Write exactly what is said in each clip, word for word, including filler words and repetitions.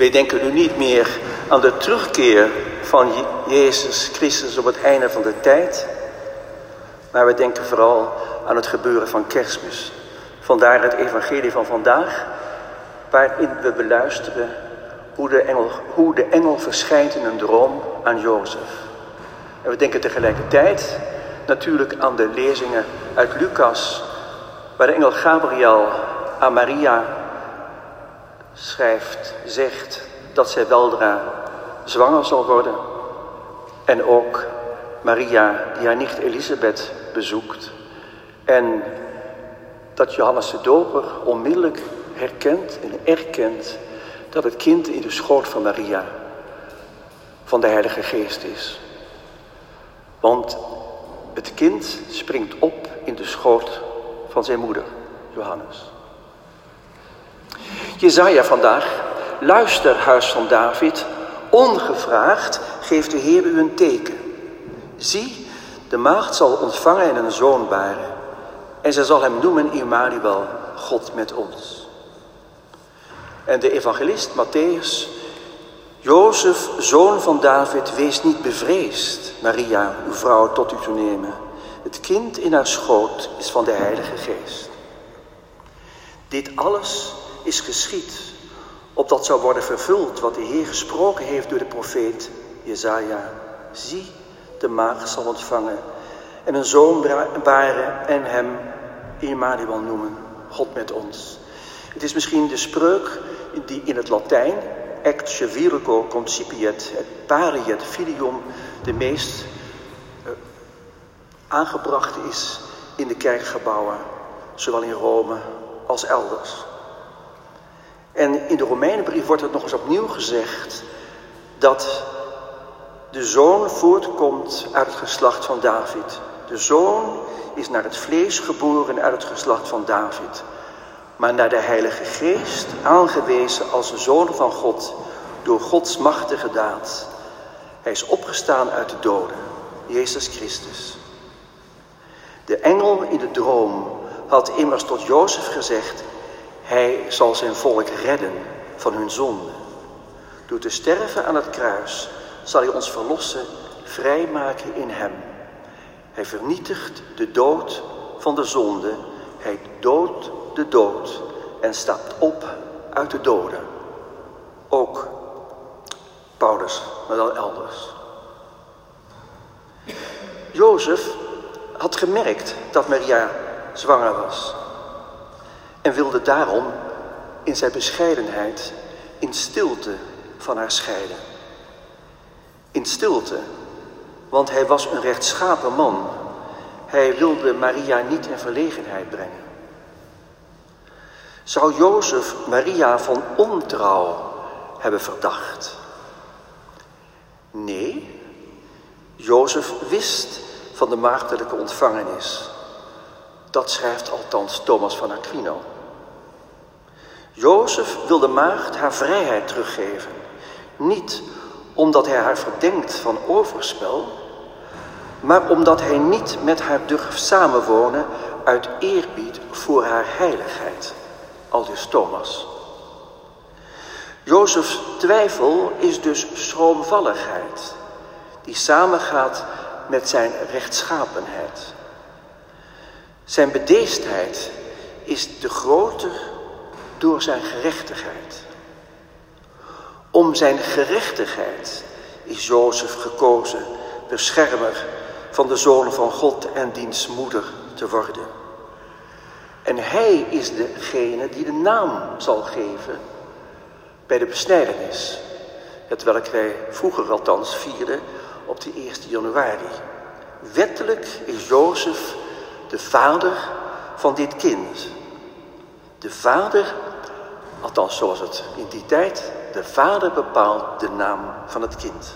Wij denken nu niet meer aan de terugkeer van Jezus Christus op het einde van de tijd. Maar we denken vooral aan het gebeuren van Kerstmis. Vandaar het evangelie van vandaag, waarin we beluisteren hoe de engel, hoe de engel verschijnt in een droom aan Jozef. En we denken tegelijkertijd natuurlijk aan de lezingen uit Lucas, waar de engel Gabriel aan Maria schrijft, zegt dat zij weldra zwanger zal worden. En ook Maria die haar nicht Elisabeth bezoekt. En dat Johannes de Doper onmiddellijk herkent en erkent dat het kind in de schoot van Maria van de Heilige Geest is. Want het kind springt op in de schoot van zijn moeder, Johannes. Jesaja vandaag: luister, huis van David, ongevraagd geeft de Heer u een teken. Zie, de maagd zal ontvangen en een zoon baren. En zij zal hem noemen Immanuel, God met ons. En de evangelist Matthäus: Jozef, zoon van David, wees niet bevreesd Maria, uw vrouw, tot u te nemen. Het kind in haar schoot is van de Heilige Geest. Dit alles is geschied, opdat zou worden vervuld wat de Heer gesproken heeft door de profeet Jesaja. Zie, de maagd zal ontvangen en een zoon baren en hem Immanuel noemen, God met ons. Het is misschien de spreuk die in het Latijn, ecce virgo concipiet et pariet filium, de meest uh, aangebracht is in de kerkgebouwen, zowel in Rome als elders. En in de Romeinenbrief wordt het nog eens opnieuw gezegd dat de zoon voortkomt uit het geslacht van David. De zoon is naar het vlees geboren uit het geslacht van David, maar naar de Heilige Geest aangewezen als de zoon van God door Gods machtige daad. Hij is opgestaan uit de doden, Jezus Christus. De engel in de droom had immers tot Jozef gezegd: hij zal zijn volk redden van hun zonde. Door te sterven aan het kruis zal hij ons verlossen, vrijmaken in hem. Hij vernietigt de dood van de zonde. Hij doodt de dood en staat op uit de doden. Ook Paulus, maar dan elders. Jozef had gemerkt dat Maria zwanger was en wilde daarom in zijn bescheidenheid in stilte van haar scheiden. In stilte, want hij was een rechtschapen man. Hij wilde Maria niet in verlegenheid brengen. Zou Jozef Maria van ontrouw hebben verdacht? Nee, Jozef wist van de maagdelijke ontvangenis. Dat schrijft althans Thomas van Aquino. Jozef wil de maagd haar vrijheid teruggeven. Niet omdat hij haar verdenkt van overspel, maar omdat hij niet met haar durft samenwonen uit eerbied voor haar heiligheid. Aldus Thomas. Jozefs twijfel is dus schroomvalligheid, die samengaat met zijn rechtschapenheid. Zijn bedeesdheid is te groter door zijn gerechtigheid. Om zijn gerechtigheid is Jozef gekozen beschermer van de zoon van God en diens moeder te worden. En hij is degene die de naam zal geven bij de besnijdenis. Hetwelk wij vroeger althans vierden op de eerste januari. Wettelijk is Jozef de vader van dit kind. De vader, althans zoals het in die tijd, de vader bepaalt de naam van het kind.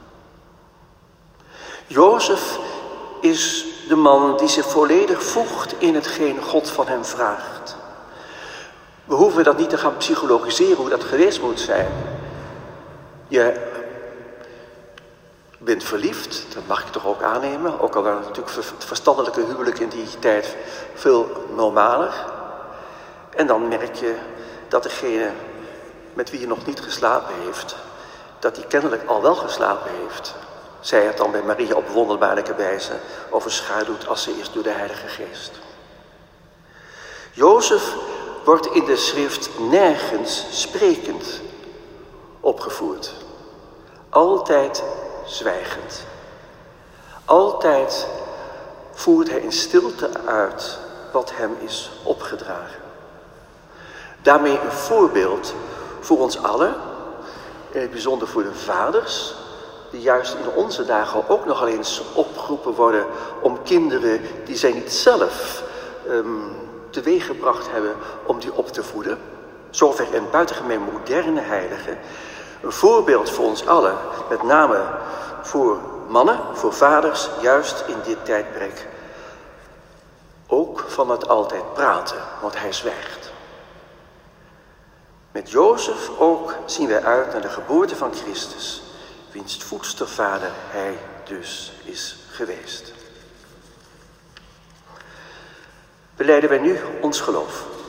Jozef is de man die zich volledig voegt in hetgeen God van hem vraagt. We hoeven dat niet te gaan psychologiseren hoe dat geweest moet zijn. Je bent verliefd, dat mag ik toch ook aannemen. Ook al waren natuurlijk het verstandelijke huwelijk in die tijd veel normaler. En dan merk je dat degene met wie je nog niet geslapen heeft, dat hij kennelijk al wel geslapen heeft. Zij het dan bij Maria op wonderbaarlijke wijze overschaduwd als ze is door de Heilige Geest. Jozef wordt in de schrift nergens sprekend opgevoerd. Altijd zwijgend. Altijd voert hij in stilte uit wat hem is opgedragen. Daarmee een voorbeeld voor ons allen, in het bijzonder voor de vaders, die juist in onze dagen ook nogal eens opgeroepen worden om kinderen die zij niet zelf um, teweeggebracht hebben om die op te voeden. Zover een buitengemeen moderne heilige. Een voorbeeld voor ons allen, met name voor mannen, voor vaders, juist in dit tijdperk. Ook van het altijd praten, want hij zwijgt. Met Jozef ook zien wij uit naar de geboorte van Christus, wiens voedstervader hij dus is geweest. Belijden wij nu ons geloof.